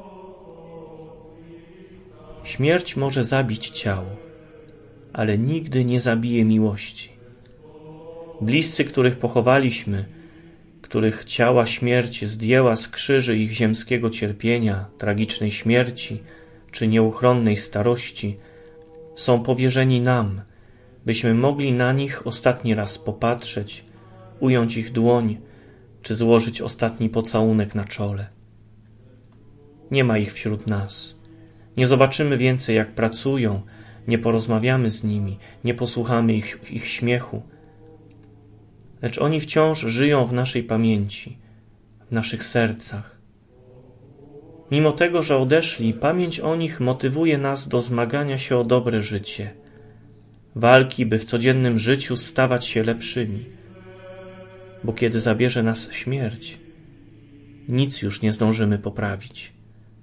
Śmierć może zabić ciało, ale nigdy nie zabije miłości. Bliscy, których pochowaliśmy, których ciała śmierć zdjęła z krzyży ich ziemskiego cierpienia, tragicznej śmierci czy nieuchronnej starości, są powierzeni nam, byśmy mogli na nich ostatni raz popatrzeć, ująć ich dłoń, czy złożyć ostatni pocałunek na czole. Nie ma ich wśród nas. Nie zobaczymy więcej, jak pracują, nie porozmawiamy z nimi, nie posłuchamy ich, ich śmiechu. Lecz oni wciąż żyją w naszej pamięci, w naszych sercach. Mimo tego, że odeszli, pamięć o nich motywuje nas do zmagania się o dobre życie, walki, by w codziennym życiu stawać się lepszymi. Bo kiedy zabierze nas śmierć, nic już nie zdążymy poprawić.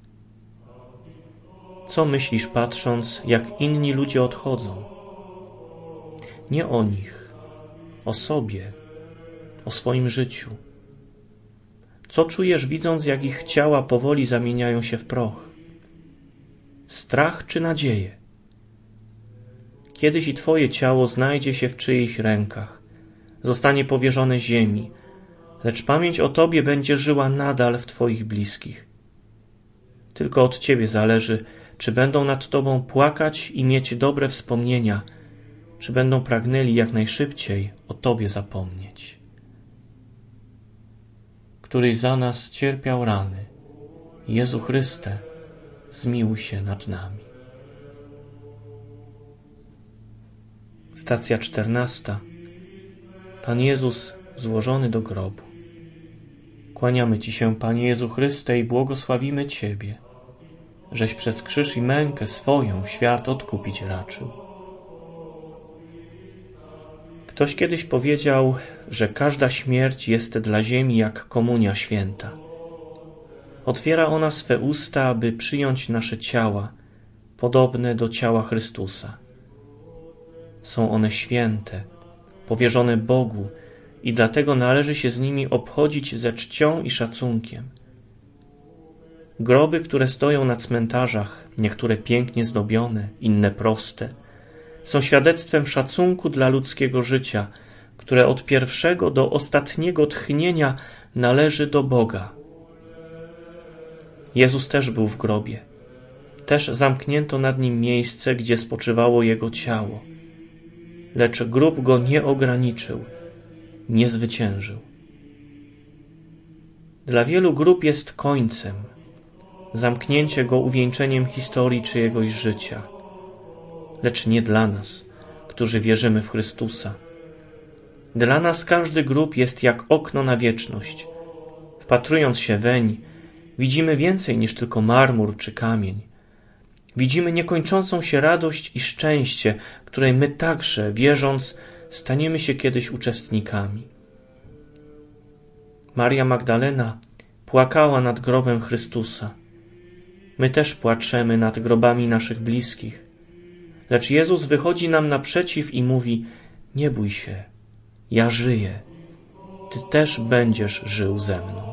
Co myślisz, patrząc, jak inni ludzie odchodzą? Nie o nich, o sobie, o swoim życiu. Co czujesz, widząc, jak ich ciała powoli zamieniają się w proch? Strach czy nadzieję? Kiedyś i Twoje ciało znajdzie się w czyichś rękach, zostanie powierzone ziemi, lecz pamięć o Tobie będzie żyła nadal w Twoich bliskich. Tylko od Ciebie zależy, czy będą nad Tobą płakać i mieć dobre wspomnienia, czy będą pragnęli jak najszybciej o Tobie zapomnieć. Któryś za nas cierpiał rany, Jezu Chryste, zmiłuj się nad nami. Stacja czternasta. Pan Jezus złożony do grobu. Kłaniamy Ci się, Panie Jezu Chryste, i błogosławimy Ciebie, żeś przez krzyż i mękę swoją świat odkupić raczył. Ktoś kiedyś powiedział, że każda śmierć jest dla ziemi jak komunia święta. Otwiera ona swe usta, aby przyjąć nasze ciała, podobne do ciała Chrystusa. Są one święte, powierzone Bogu i dlatego należy się z nimi obchodzić ze czcią i szacunkiem. Groby, które stoją na cmentarzach, niektóre pięknie zdobione, inne proste, są świadectwem szacunku dla ludzkiego życia, które od pierwszego do ostatniego tchnienia należy do Boga. Jezus też był w grobie. Też zamknięto nad nim miejsce, gdzie spoczywało jego ciało. Lecz grób go nie ograniczył, nie zwyciężył. Dla wielu grób jest końcem, zamknięcie go uwieńczeniem historii czyjegoś życia. Lecz nie dla nas, którzy wierzymy w Chrystusa. Dla nas każdy grób jest jak okno na wieczność. Wpatrując się weń, widzimy więcej niż tylko marmur czy kamień. Widzimy niekończącą się radość i szczęście, której my także, wierząc, staniemy się kiedyś uczestnikami. Maria Magdalena płakała nad grobem Chrystusa. My też płaczemy nad grobami naszych bliskich. Lecz Jezus wychodzi nam naprzeciw i mówi: nie bój się, ja żyję. Ty też będziesz żył ze mną.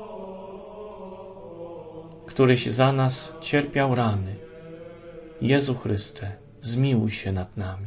Któryś za nas cierpiał rany. Jezu Chryste, zmiłuj się nad nami.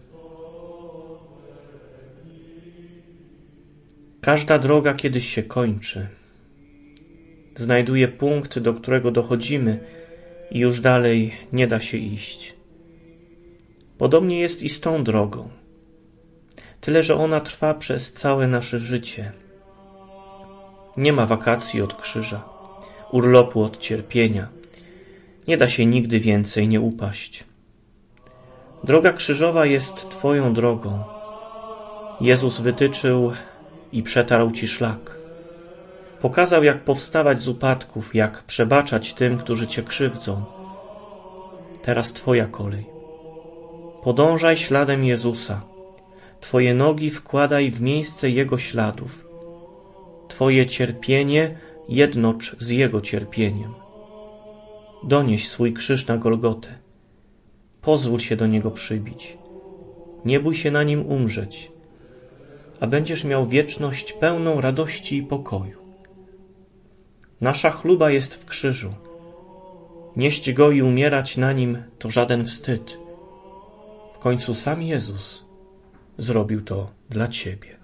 Każda droga kiedyś się kończy. Znajduje punkt, do którego dochodzimy i już dalej nie da się iść. Podobnie jest i z tą drogą. Tyle, że ona trwa przez całe nasze życie. Nie ma wakacji od krzyża, urlopu od cierpienia. Nie da się nigdy więcej nie upaść. Droga krzyżowa jest Twoją drogą. Jezus wytyczył i przetarł Ci szlak. Pokazał, jak powstawać z upadków, jak przebaczać tym, którzy Cię krzywdzą. Teraz Twoja kolej. Podążaj śladem Jezusa. Twoje nogi wkładaj w miejsce Jego śladów. Twoje cierpienie jednocz z Jego cierpieniem. Donieś swój krzyż na Golgotę. Pozwól się do niego przybić. Nie bój się na nim umrzeć, a będziesz miał wieczność pełną radości i pokoju. Nasza chluba jest w krzyżu. Nieść go i umierać na nim to żaden wstyd. W końcu sam Jezus zrobił to dla Ciebie.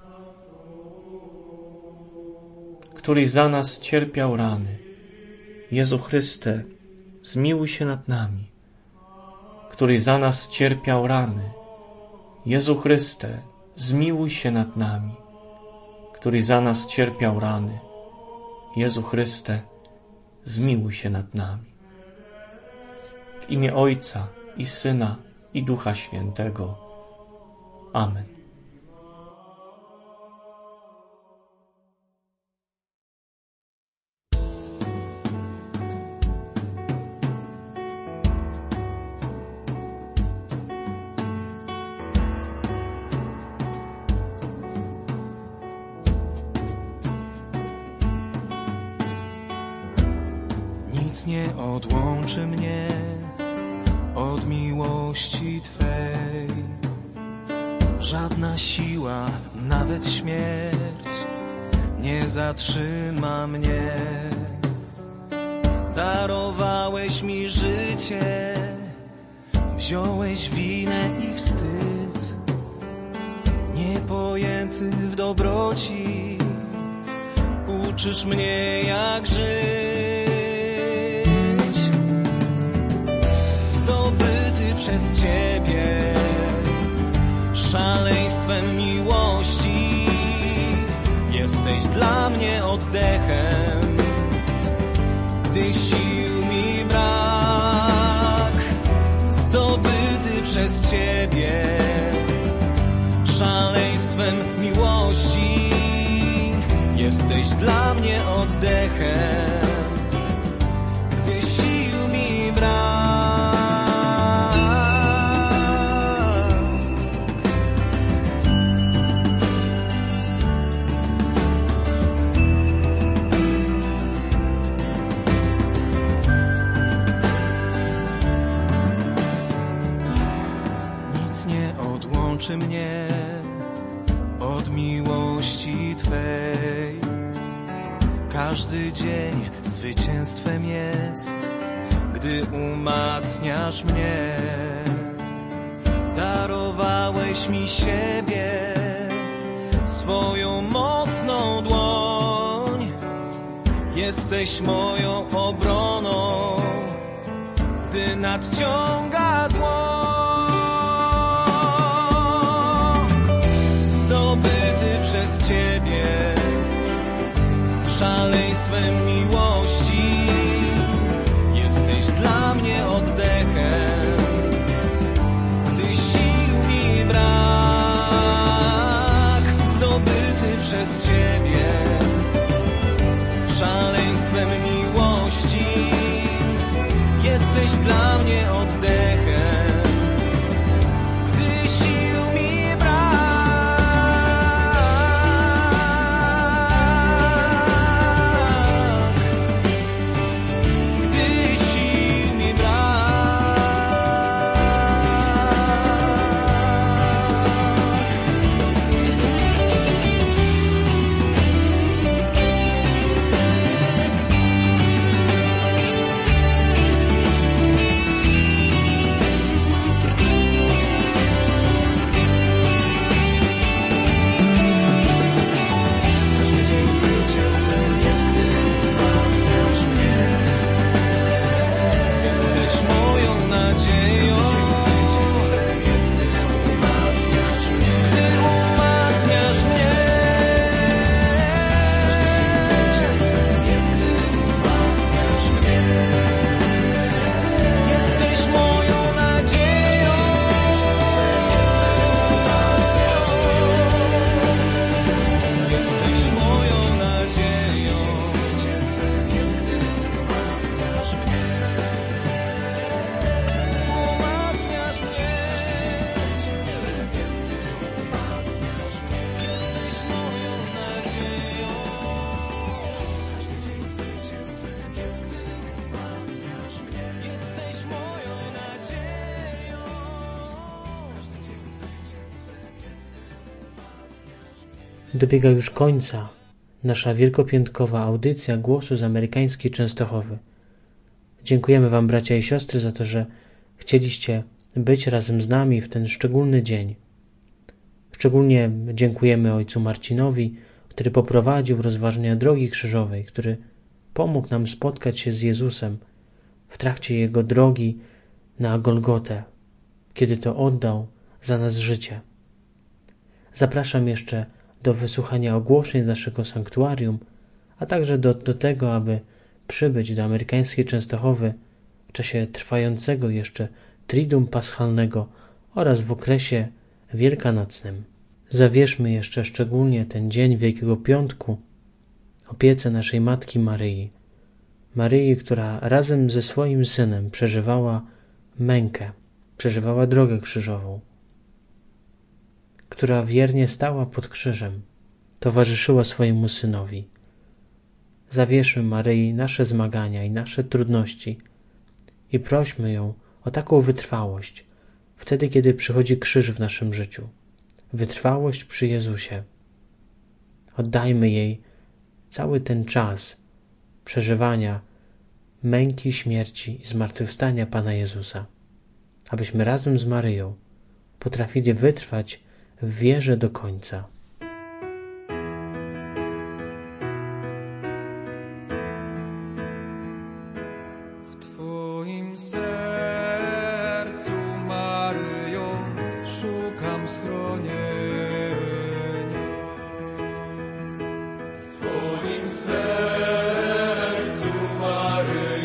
Któryś za nas cierpiał rany. Jezu Chryste, zmiłuj się nad nami. Któryś za nas cierpiał rany. Jezu Chryste, zmiłuj się nad nami. Któryś za nas cierpiał rany. Jezu Chryste, zmiłuj się nad nami. W imię Ojca i Syna i Ducha Świętego. Amen. Nic nie odłączy mnie od miłości Twej. Żadna siła, nawet śmierć, nie zatrzyma mnie. Darowałeś mi życie, wziąłeś winę i wstyd. Niepojęty w dobroci, uczysz mnie jak żyć. Zdobyty przez Ciebie szaleństwem miłości, jesteś dla mnie oddechem. gdy sił mi brak, zdobyty przez Ciebie szaleństwem miłości. Jesteś dla mnie oddechem, gdy sił mi brak. Nic nie odłączy mnie od miłości Twej. Każdy dzień zwycięstwem jest, gdy umacniasz mnie. Darowałeś mi siebie, swoją mocną dłoń. Jesteś moją obroną, gdy nadciąga zło. Zdobyty przez Ciebie szaleństwem miłości. Jesteś dla mnie oddechem, gdy sił mi brak. Zdobyty przez Ciebie szaleństwem miłości. Jesteś dla mnie oddechem, gdy sił mi brak. Dobiega już końca nasza wielkopiątkowa audycja Głosu z amerykańskiej Częstochowy. Dziękujemy Wam, bracia i siostry, za to, że chcieliście być razem z nami w ten szczególny dzień. Szczególnie dziękujemy ojcu Marcinowi, który poprowadził rozważania Drogi Krzyżowej, który pomógł nam spotkać się z Jezusem w trakcie Jego drogi na Golgotę, kiedy to oddał za nas życie. Zapraszam jeszcze do wysłuchania ogłoszeń z naszego sanktuarium, a także do, do tego, aby przybyć do amerykańskiej Częstochowy w czasie trwającego jeszcze Triduum Paschalnego oraz w okresie wielkanocnym. Zawierzmy jeszcze szczególnie ten dzień Wielkiego Piątku opiece naszej Matki Maryi. Maryi, która razem ze swoim Synem przeżywała mękę, przeżywała drogę krzyżową, która wiernie stała pod krzyżem, towarzyszyła swojemu Synowi. Zawierzmy Maryi nasze zmagania i nasze trudności i prośmy ją o taką wytrwałość wtedy, kiedy przychodzi krzyż w naszym życiu. Wytrwałość przy Jezusie. Oddajmy jej cały ten czas przeżywania męki, śmierci i zmartwychwstania Pana Jezusa, abyśmy razem z Maryją potrafili wytrwać w wierze do końca. W Twoim sercu, Maryjo, szukam schronienia. W Twoim sercu, Maryjo,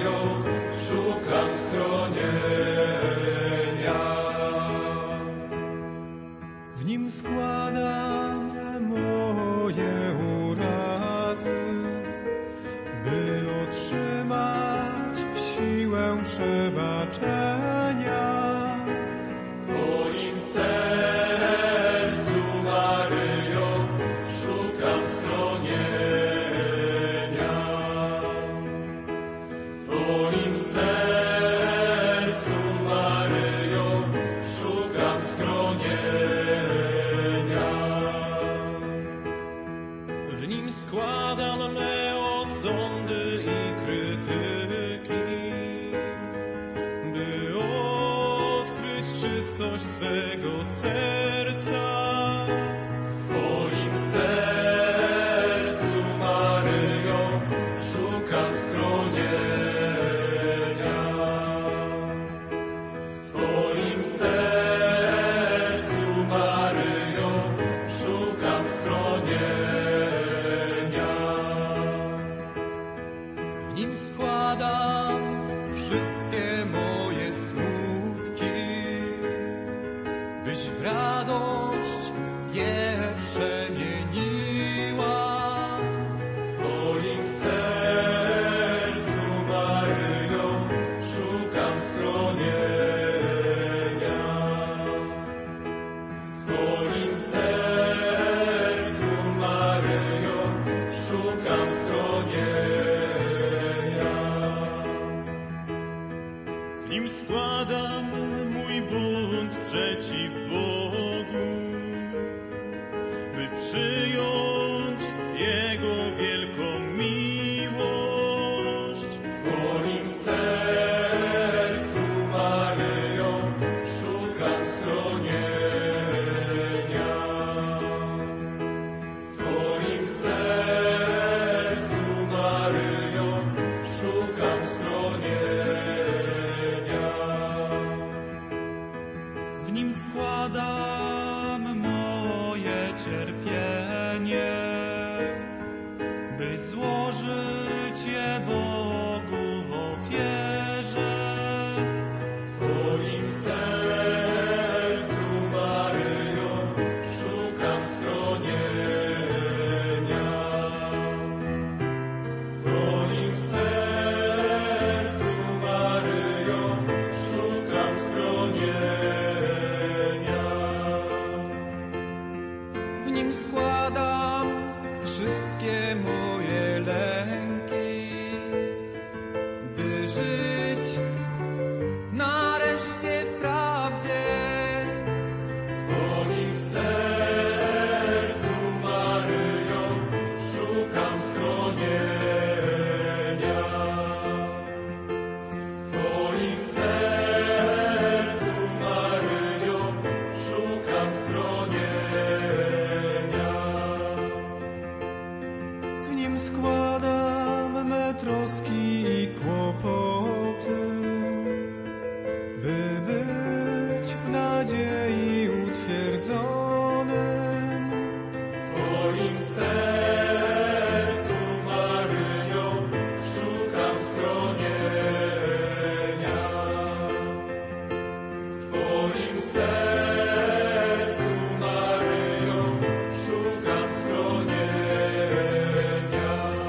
nauczenia. W Twoim sercu, Maryjo, szukam schronienia. W Twoim sercu, Maryjo, szukam schronienia. W nim składam me osądy i krytyki, by odkryć czystość swego serca. W Twoim sercu, Maryjo, szukam schronienia. W Twoim sercu, Maryjo, szukam schronienia. W nim składam wszystkie moje smutki, byś w radość je przemieniła. W Twoim sercu, Maryjo, szukam schronienia. W Twoim sercu, Maryjo, szukam schronienia. W nim składam mój bunt przeciw Bogu, by przyjąć Jego wielką miłość. W Twoim sercu, Maryjo, szukam schronienia. W Twoim sercu, Maryjo, szukam schronienia. W nim składam moje cierpienie, by złożyć je Bogu w ofierze. W Twoim sercu, Maryjo, szukam schronienia. W Twoim sercu, Maryjo, szukam schronienia. W nim składam wszystkie moje lęki, by żyć nareszcie w prawdzie. W Twoim sercu, Maryjo, szukam schronienia. W Twoim sercu, Maryjo, szukam schronienia. W nim składam me troski i kłopoty, by być w nadziei utwierdzonym. W Twoim sercu, Maryjo, szukam schronienia. W Twoim sercu, Maryjo, szukam schronienia.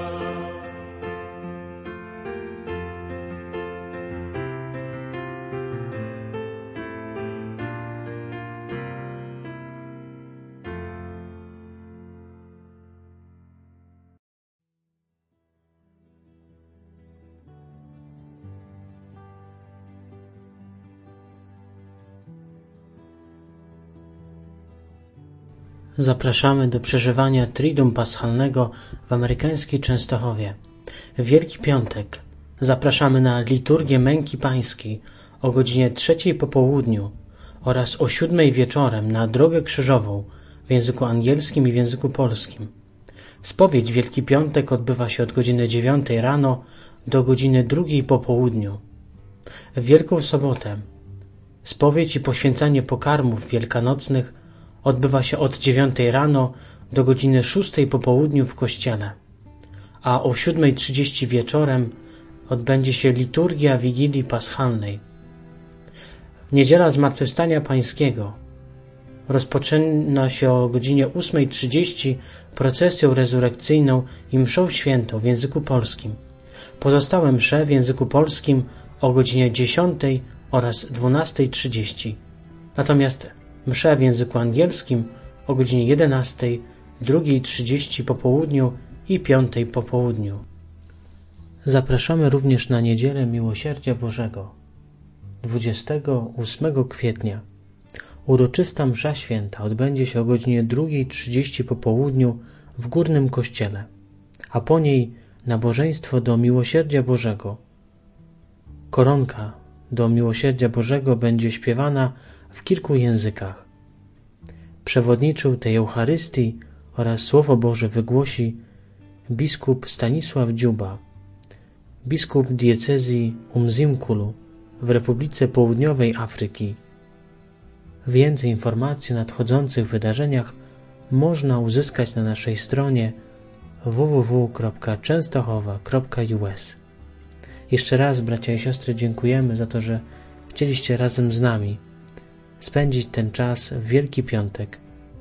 Zapraszamy do przeżywania Triduum Paschalnego w amerykańskiej Częstochowie. W Wielki Piątek zapraszamy na liturgię Męki Pańskiej o godzinie trzeciej po południu oraz o siódmej wieczorem na Drogę Krzyżową w języku angielskim i w języku polskim. Spowiedź Wielki Piątek odbywa się od godziny dziewiątej rano do godziny drugiej po południu. W Wielką Sobotę spowiedź i poświęcanie pokarmów wielkanocnych odbywa się od dziewiątej rano do godziny szóstej po południu w kościele, a o siódmej trzydzieści wieczorem odbędzie się liturgia Wigilii Paschalnej. Niedziela Zmartwychwstania Pańskiego rozpoczyna się o godzinie ósmej trzydzieści procesją rezurekcyjną i mszą świętą w języku polskim. Pozostałe msze w języku polskim o godzinie dziesiątej oraz dwunasta trzydzieści. Natomiast msza w języku angielskim o godzinie jedenastej, druga trzydzieści po południu i piątej po południu. Zapraszamy również na Niedzielę Miłosierdzia Bożego, dwudziestego ósmego kwietnia. Uroczysta msza święta odbędzie się o godzinie druga trzydzieści po południu w Górnym Kościele, a po niej nabożeństwo do Miłosierdzia Bożego. Koronka do Miłosierdzia Bożego będzie śpiewana w kilku językach. Przewodniczył tej Eucharystii oraz Słowo Boże wygłosi biskup Stanisław Dziuba, biskup diecezji Umzimkulu w Republice Południowej Afryki. Więcej informacji o nadchodzących wydarzeniach można uzyskać na naszej stronie w w w kropka częstochowa kropka u s. Jeszcze raz, bracia i siostry, dziękujemy za to, że chcieliście razem z nami spędzić ten czas w Wielki Piątek.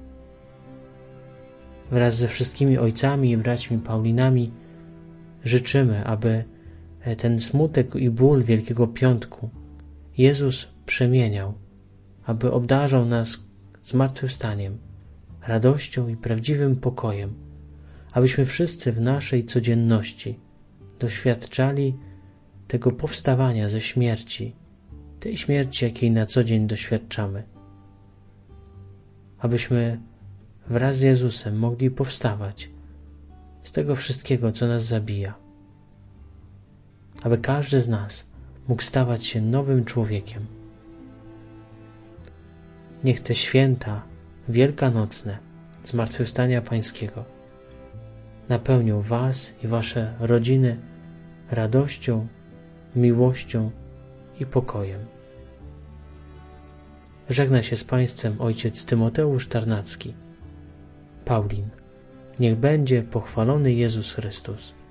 Wraz ze wszystkimi ojcami i braćmi Paulinami życzymy, aby ten smutek i ból Wielkiego Piątku Jezus przemieniał, aby obdarzał nas zmartwychwstaniem, radością i prawdziwym pokojem, abyśmy wszyscy w naszej codzienności doświadczali tego powstawania ze śmierci, tej śmierci, jakiej na co dzień doświadczamy. Abyśmy wraz z Jezusem mogli powstawać z tego wszystkiego, co nas zabija. Aby każdy z nas mógł stawać się nowym człowiekiem. Niech te święta wielkanocne Zmartwychwstania Pańskiego napełnią was i wasze rodziny radością, miłością i pokojem. Żegna się z Państwem ojciec Tymoteusz Tarnacki. Paulin. Niech będzie pochwalony Jezus Chrystus.